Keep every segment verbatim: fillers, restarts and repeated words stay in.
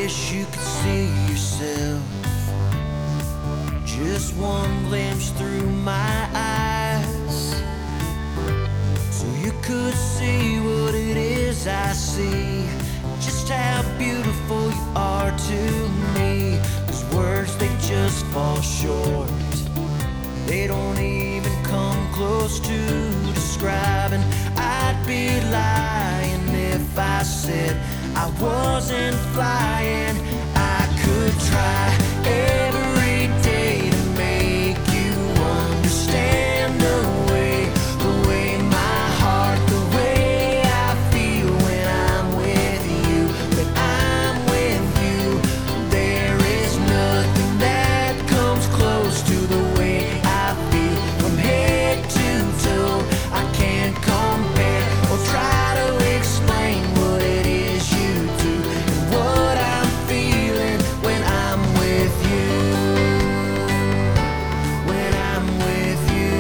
wish you could see yourself. Just one glimpse through my eyes, so you could see what it is I see. Just how beautiful you are to me. 'Cause words, they just fall short. They don't even come close to describing. I'd be lying if I said I wasn't flying. I could try every day to make you understand the way, the way my heart, the way I feel when I'm with you. When I'm with you, there is nothing that comes close to the way I feel from head to toe. I can't compare or try to explain what it is you do and what I'm feeling when I'm with you. When I'm with you,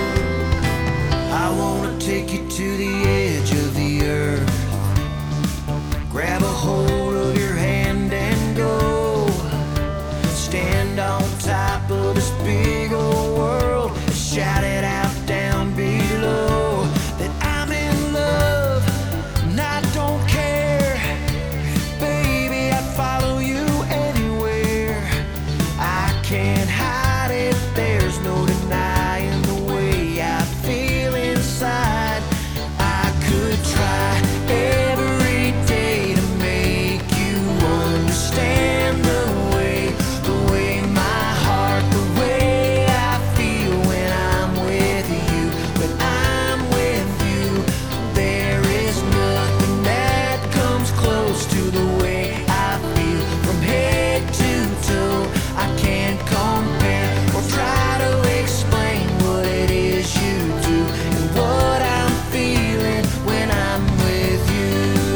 I wanna take you to the edge of the earth, grab a hold of your hand and go. Stand on top of this big old world, shout it out down below that I'm in love and I don't care. Baby, I'd follow you anywhere. I can't hide it, there's no denying the way I feel inside. I could try every day to make you understand the way, the way my heart, the way I feel when I'm with you. When I'm with you, there is nothing that comes close to the way I feel from head to toe. I can't compare or try to explain what it is you do and what I'm feeling when I'm with you.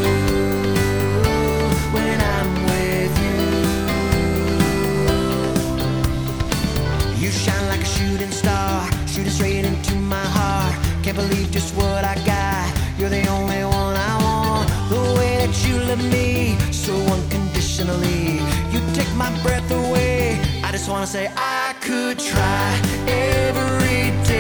When I'm with you, you shine like a shooting star, shooting straight into my heart. Can't believe just what I got. You're the only one I want. The way that you love me so unconditionally, you take my breath away. I just wanna say I could try every day